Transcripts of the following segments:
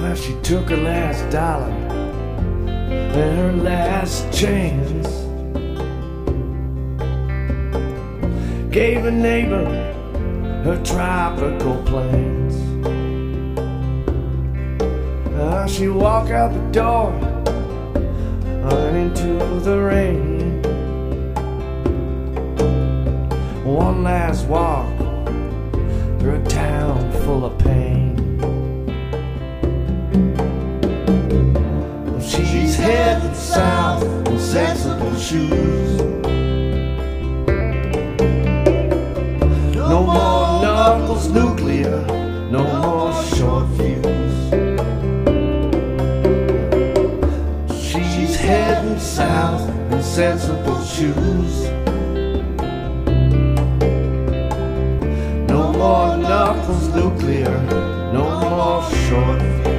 Well, she took her last dollar and her last chance, gave a neighbor her tropical plans. She walked out the door and into the rain. One last walk through a town full of pain. She's headed south in sensible shoes. No more knuckles nuclear, no more short fuse. She's heading south in sensible shoes. No more knuckles nuclear, no more short fuse.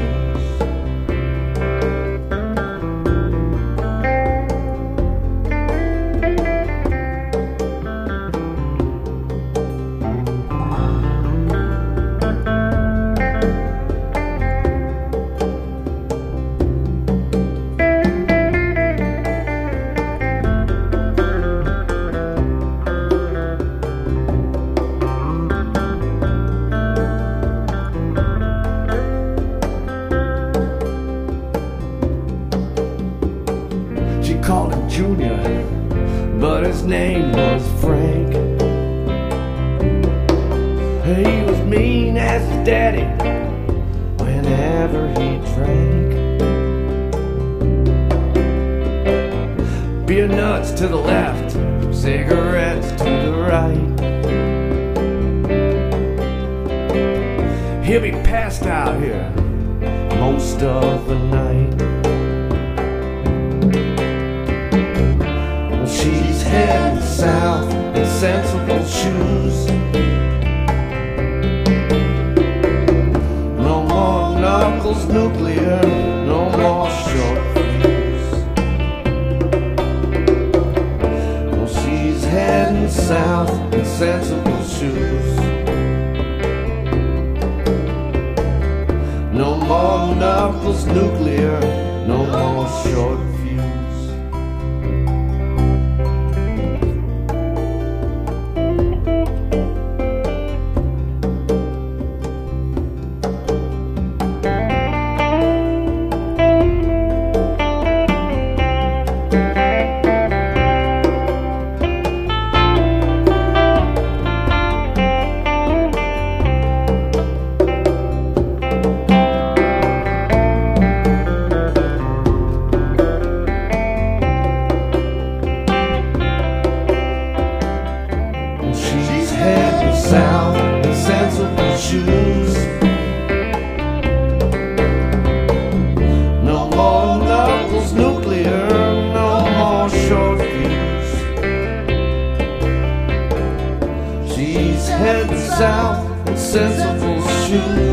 Called him Junior, but his name was Frank. He was mean as his daddy whenever he drank. Beer nuts to the left, cigarettes to the right. He'll be passed out here most of the night. She's heading south in sensible shoes. No more knuckles nuclear, no more short fuse. Well, she's heading south in sensible shoes. No more knuckles nuclear, no more short fuse. South in sensible shoes. No more knuckles nuclear, no more short fuse. She's heading south in sensible shoes.